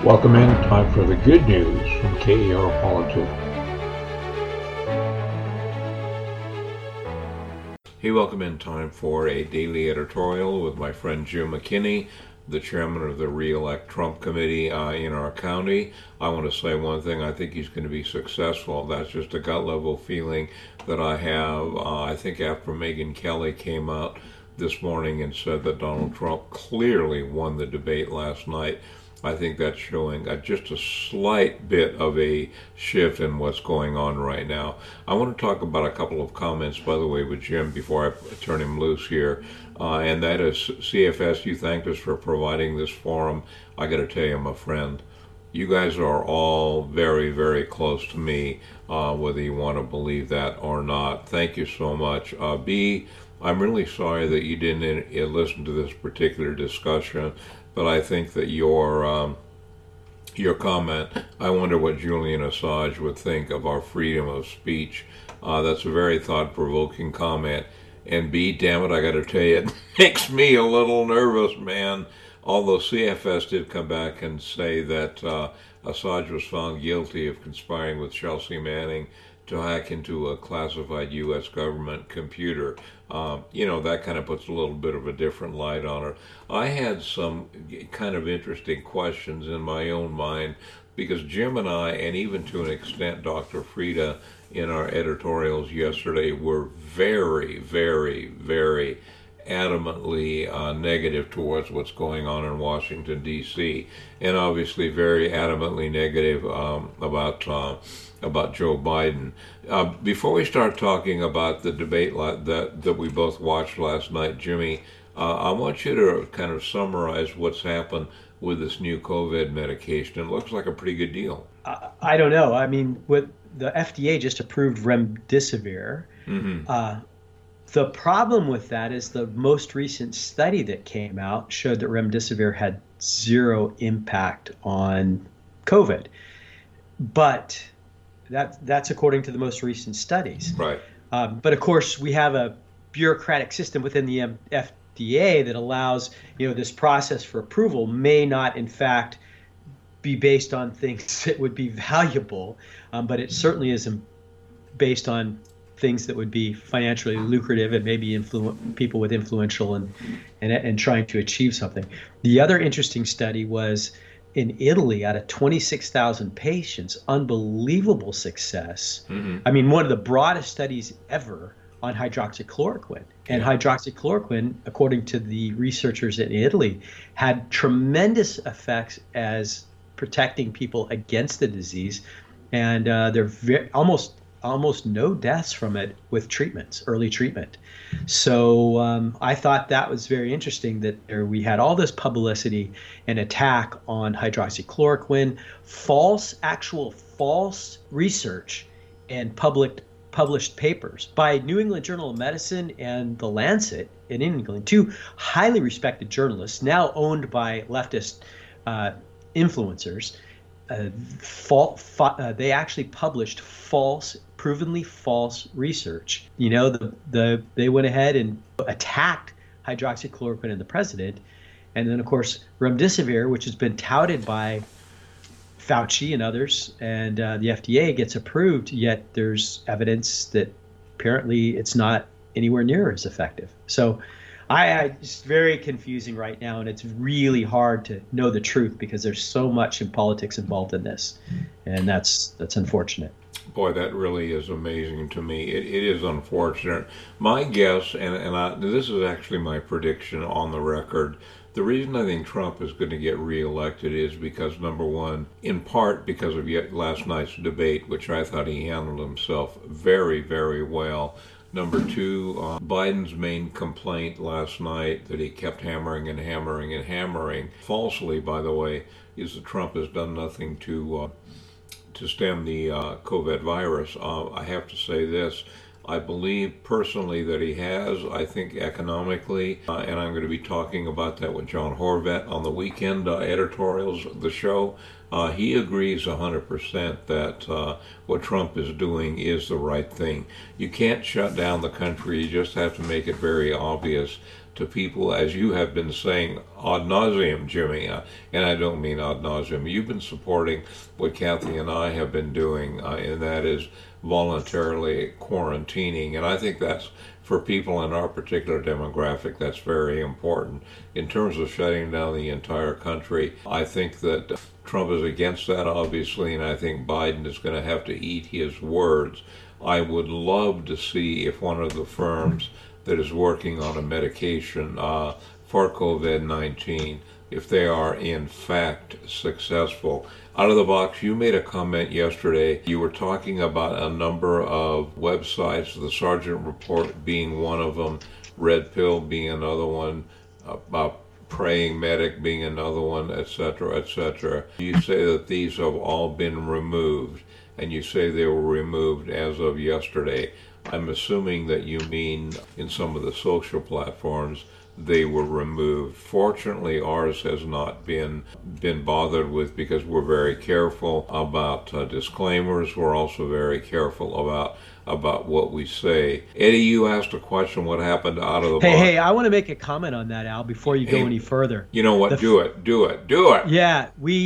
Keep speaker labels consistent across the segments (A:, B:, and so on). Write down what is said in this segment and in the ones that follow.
A: Welcome in. Time for the good news from KER Politics.
B: Hey, welcome in. Time for a daily editorial with my friend Jim McKinney, the chairman of the Re-elect Trump Committee in our county. I want to say one thing. I think he's going to be successful. That's just a gut level feeling that I have. I think after Megyn Kelly came out this morning and said that Donald Trump clearly won the debate last night, I think that's showing just a slight bit of a shift in what's going on right now. I want to talk about a couple of comments, by the way, with Jim before I turn him loose here. And that is CFS, you thanked us for providing this forum. I got to tell you, my friend, you guys are all very, very close to me, whether you want to believe that or not. Thank you so much. B, I'm really sorry that you didn't listen to this particular discussion, but I think that your comment, I wonder what Julian Assange would think of our freedom of speech. That's a very thought-provoking comment. And B, damn it, I got to tell you, it makes me a little nervous, man. Although CFS did come back and say that Assange was found guilty of conspiring with Chelsea Manning to hack into a classified U.S. government computer. That kind of puts a little bit of a different light on it. I had some kind of interesting questions in my own mind because Jim and I, and even to an extent Dr. Frieda in our editorials yesterday, were very, very, very adamantly negative towards what's going on in Washington, D.C., and obviously very adamantly negative about Joe Biden. Before we start talking about the debate that we both watched last night, Jimmy, I want you to kind of summarize what's happened with this new COVID medication. It looks like a pretty good deal.
C: I don't know. I mean, with the FDA just approved remdesivir. The problem with that is the most recent study that came out showed that remdesivir had zero impact on COVID. But that's according to the most recent studies.
B: Right.
C: But of course, we have a bureaucratic system within the FDA that allows, this process for approval may not, in fact, be based on things that would be valuable, but it certainly isn't based on things that would be financially lucrative and maybe people with influential and trying to achieve something. The other interesting study was in Italy out of 26,000 patients, unbelievable success. I mean, one of the broadest studies ever on hydroxychloroquine. And hydroxychloroquine, according to the researchers in Italy, had tremendous effects as protecting people against the disease. And they're almost no deaths from it with treatments, early treatment. So I thought that was very interesting that we had all this publicity and attack on hydroxychloroquine, false research and published papers by New England Journal of Medicine and The Lancet in England, two highly respected journalists now owned by leftist influencers. They actually published provenly false research. They went ahead and attacked hydroxychloroquine and the president, and then of course remdesivir, which has been touted by Fauci and others, and the FDA gets approved. Yet there's evidence that apparently it's not anywhere near as effective. So it's very confusing right now, and it's really hard to know the truth because there's so much in politics involved in this, and that's unfortunate.
B: Boy, that really is amazing to me. It is unfortunate. My guess, and this is actually my prediction on the record, the reason I think Trump is going to get reelected is because, number one, in part because of last night's debate, which I thought he handled himself very, very well. Number two, Biden's main complaint last night that he kept hammering and hammering and hammering, falsely, by the way, is that Trump has done nothing to stem the COVID virus. I have to say this. I believe personally that he has. I think economically, and I'm going to be talking about that with John Horvat on the weekend editorials of the show. He agrees 100% that what Trump is doing is the right thing. You can't shut down the country. You just have to make it very obvious to people, as you have been saying ad nauseum, Jimmy, and I don't mean ad nauseum. You've been supporting what Kathy and I have been doing, and that is voluntarily quarantining. And I think that's, for people in our particular demographic, that's very important. In terms of shutting down the entire country, I think that Trump is against that, obviously, and I think Biden is going to have to eat his words. I would love to see if one of the firms that is working on a medication for COVID-19, if they are in fact successful. Out of the box, you made a comment yesterday. You were talking about a number of websites, the Sargent Report being one of them, Red Pill being another one, Praying Medic being another one, etc., etc. You say that these have all been removed, and you say they were removed as of yesterday. I'm assuming that you mean in some of the social platforms they were removed. Fortunately, ours has not been bothered with, because we're very careful about disclaimers. We're also very careful about what we say. Eddie, you asked a question, what happened out of the box?
C: Hey, I want to make a comment on that, Al, before you go any further.
B: You know what? Do it.
C: Yeah,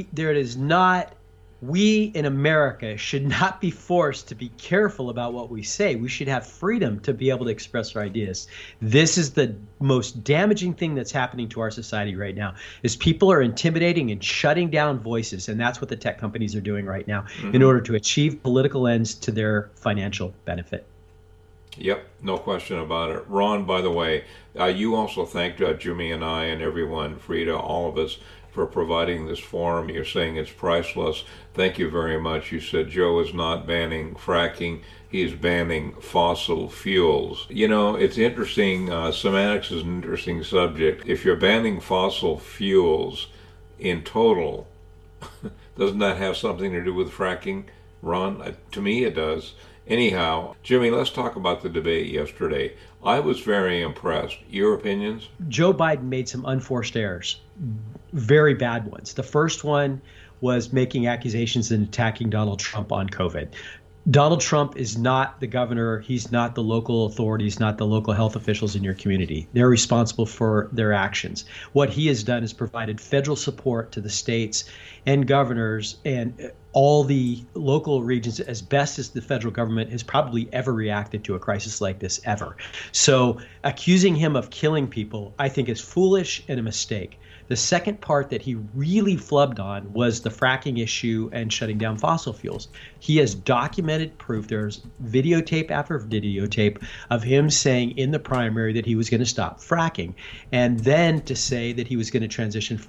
C: we in America should not be forced to be careful about what we say. We should have freedom to be able to express our ideas. This is the most damaging thing that's happening to our society right now, is people are intimidating and shutting down voices, and that's what the tech companies are doing right now in order to achieve political ends to their financial benefit.
B: Yep, no question about it. Ron, by the way, you also thanked Jimmy and I and everyone, Frida, all of us, for providing this forum. You're saying it's priceless. Thank you very much. You said Joe is not banning fracking. He's banning fossil fuels. You know, it's interesting. Semantics is an interesting subject. If you're banning fossil fuels in total, doesn't that have something to do with fracking, Ron? To me, it does. Anyhow, Jimmy, let's talk about the debate yesterday. I was very impressed. Your opinions?
C: Joe Biden made some unforced errors, very bad ones. The first one was making accusations and attacking Donald Trump on COVID. Donald Trump is not the governor. He's not the local authorities, not the local health officials in your community. They're responsible for their actions. What he has done is provided federal support to the states and governors and all the local regions as best as the federal government has probably ever reacted to a crisis like this ever. So accusing him of killing people, I think, is foolish and a mistake. The second part that he really flubbed on was the fracking issue and shutting down fossil fuels. He has documented proof. There's videotape after videotape of him saying in the primary that he was going to stop fracking, and then to say that he was going to transition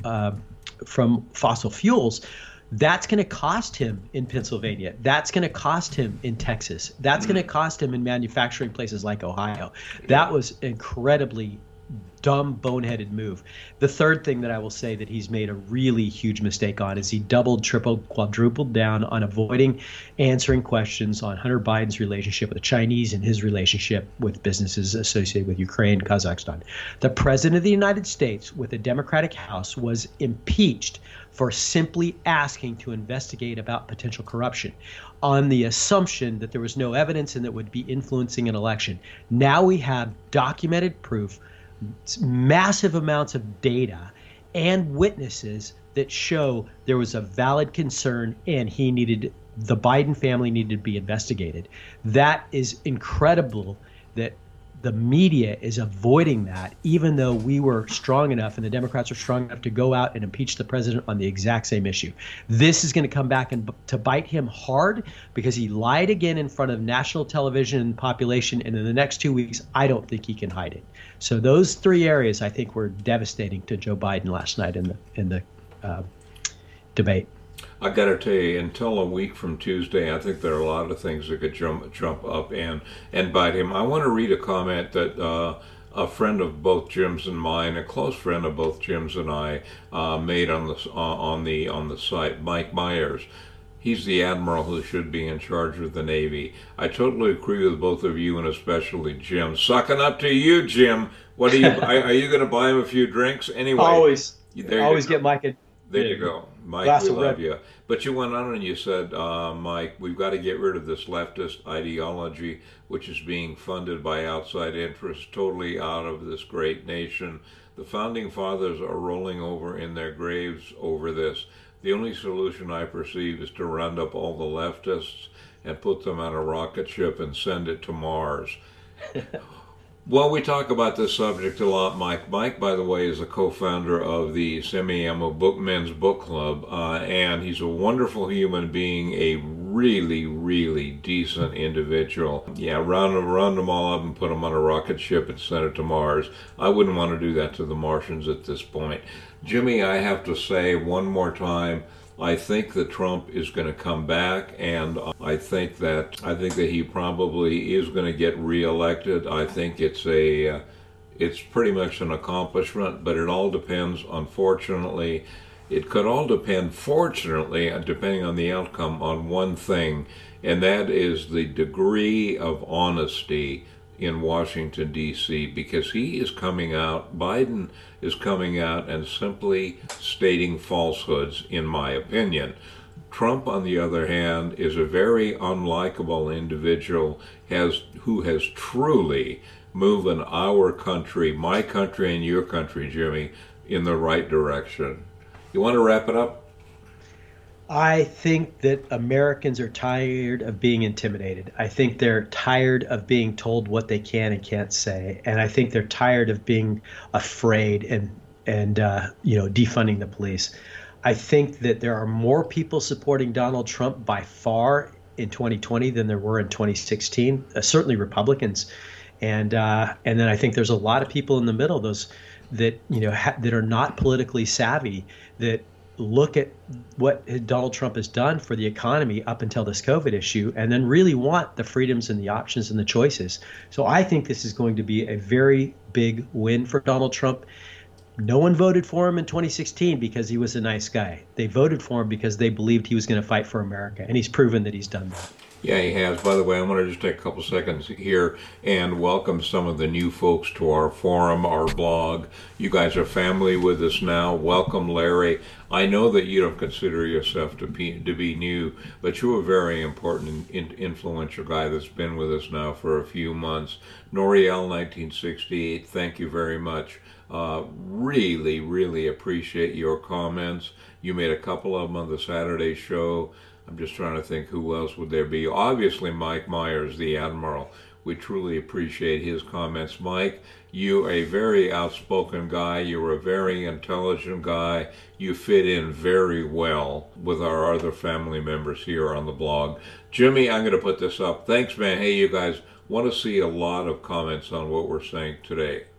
C: from fossil fuels. That's going to cost him in Pennsylvania. That's going to cost him in Texas. That's going to cost him in manufacturing places like Ohio. That was incredibly dumb, boneheaded move. The third thing that I will say that he's made a really huge mistake on is he doubled, tripled, quadrupled down on avoiding answering questions on Hunter Biden's relationship with the Chinese and his relationship with businesses associated with Ukraine, Kazakhstan. The president of the United States with a Democratic House was impeached for simply asking to investigate about potential corruption on the assumption that there was no evidence and that would be influencing an election. Now we have documented proof, massive amounts of data and witnesses that show there was a valid concern and the Biden family needed to be investigated. That is incredible that the media is avoiding that, even though we were strong enough and the Democrats were strong enough to go out and impeach the president on the exact same issue. This is going to come back and to bite him hard because he lied again in front of national television and population, and in the next 2 weeks, I don't think he can hide it. So those three areas, I think, were devastating to Joe Biden last night in the debate.
B: I got to tell you, until a week from Tuesday, I think there are a lot of things that could jump up and bite him. I want to read a comment that a friend of both Jim's and mine, a close friend of both Jim's and I, made on the site, Mike Myers. He's the admiral who should be in charge of the Navy. I totally agree with both of you, and especially Jim. Sucking up to you, Jim. What are you? Are you going to buy him a few drinks anyway?
C: Always.
B: There
C: Always
B: you go.
C: get Mike.
B: There you go, Mike.
C: Glass
B: We
C: of
B: love
C: red.
B: you. But you went on and you said, Mike, we've got to get rid of this leftist ideology, which is being funded by outside interests, totally out of this great nation. The founding fathers are rolling over in their graves over this. The only solution I perceive is to round up all the leftists and put them on a rocket ship and send it to Mars. Well, we talk about this subject a lot, Mike. Mike, by the way, is a co-founder of the Semiahmoo Men's Book Club, and he's a wonderful human being, a really, really decent individual. Yeah, round them all up and put them on a rocket ship and send it to Mars. I wouldn't want to do that to the Martians at this point. Jimmy, I have to say one more time, I think that Trump is going to come back, and I think that he probably is going to get reelected. I think it's pretty much an accomplishment, but it all depends. Unfortunately, it could all depend. Fortunately, depending on the outcome, on one thing, and that is the degree of honesty in Washington, D.C., because he is coming out, Biden is coming out and simply stating falsehoods, in my opinion. Trump, on the other hand, is a very unlikable individual who has truly moved our country, my country and your country, Jimmy, in the right direction. You want to wrap it up?
C: I think that Americans are tired of being intimidated. I think they're tired of being told what they can and can't say, and I think they're tired of being afraid and defunding the police. I think that there are more people supporting Donald Trump by far in 2020 than there were in 2016. Certainly Republicans, and then I think there's a lot of people in the middle, those that that are not politically savvy, that look at what Donald Trump has done for the economy up until this COVID issue, and then really want the freedoms and the options and the choices. So I think this is going to be a very big win for Donald Trump. No one voted for him in 2016 because he was a nice guy. They voted for him because they believed he was going to fight for America, and he's proven that he's done that.
B: Yeah, he has. By the way, I want to just take a couple seconds here and welcome some of the new folks to our forum, our blog. You guys are family with us now. Welcome, Larry. I know that you don't consider yourself to be new, but you're a very important and influential guy that's been with us now for a few months. Noriel, 1968, thank you very much. Really, really appreciate your comments. You made a couple of them on the Saturday show. I'm just trying to think who else would there be. Obviously, Mike Myers, the Admiral. We truly appreciate his comments. Mike, you're a very outspoken guy. You're a very intelligent guy. You fit in very well with our other family members here on the blog. Jimmy, I'm going to put this up. Thanks, man. Hey, you guys, want to see a lot of comments on what we're saying today.